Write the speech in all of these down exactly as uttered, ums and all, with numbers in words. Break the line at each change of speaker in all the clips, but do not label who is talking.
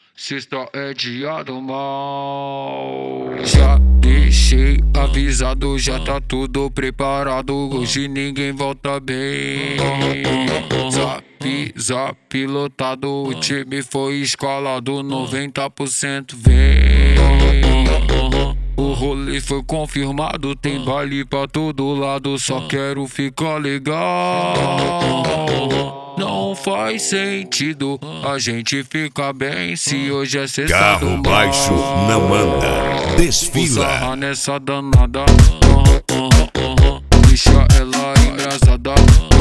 Sexta é dia do mal. Já deixei avisado, já tá tudo preparado. Hoje ninguém volta bem. Zap, zap lotado, o time foi escalado, noventa por cento vem. O rolê foi confirmado, tem baile pra todo lado, só quero ficar legal. Não faz sentido a gente ficar bem se hoje é sexta.
Carro baixo não anda, desfila.
Sarra nessa danada, deixa ela engraçada.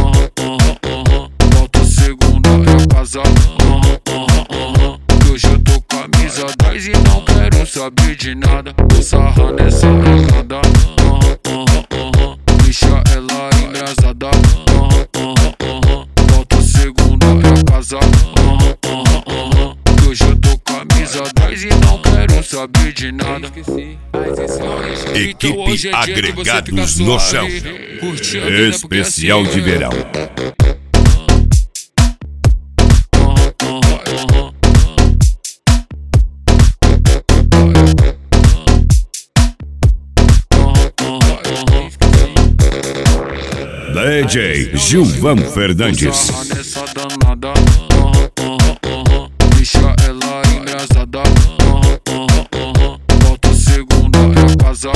Volta segunda é casa. Hoje eu tô camisa dez e não quero saber de nada. Vou sarrar nessa danada, deixa ela engraçada. Volta segunda é casa. Hoje eu tô camisa dez e não quero saber de nada.
Equipe Agregados no Chão, especial de verão. D J Gilvan Fernandes.
Nessa danada, deixa ela engraçada. Volta segunda é casa.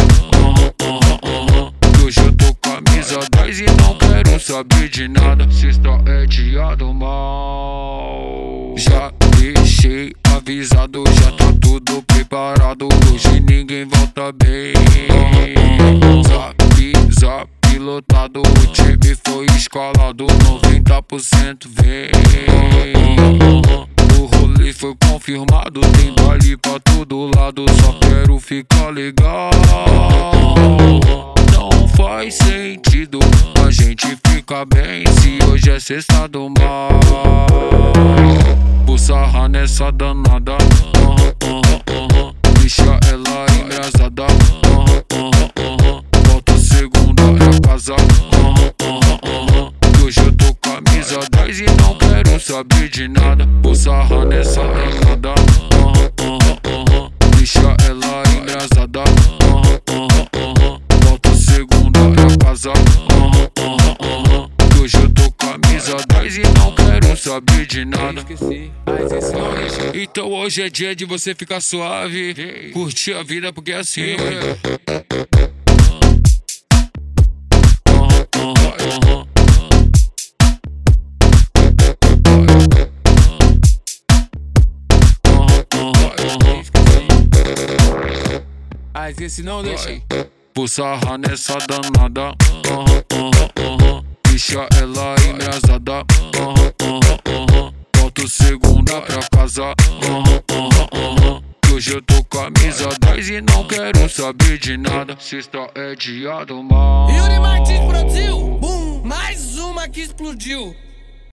Hoje eu tô camisa dez e não quero saber de nada. Sexta é dia do mal. Já deixei avisado, já tá tudo preparado. Hoje ninguém volta bem. Zap, zap lotado, o time foi escalado, noventa por cento vem. O rolê foi confirmado, tem baile pra todo lado, só quero ficar legal. Não faz sentido a gente ficar bem se hoje é sexta do mal. Vou sarrar nessa danada, deixa ela engraçada. Volta segunda é casa. Hoje eu tô camisa dez e não quero saber de nada. Vou sarrar nessa danada, deixa ela engraçada. Volta segunda é casa. Hoje eu tô camisa dez e não quero saber de nada. Então hoje é dia de você ficar suave, curtir a vida porque é assim.
Mas esse não deixa.
Vou sarrar nessa danada, deixa ela engraçada. Volto segunda pra casa. Hoje eu tô camisa dez e não quero saber de nada. Sexta é dia do mal.
Yuri Martins produziu, bum, mais uma que explodiu.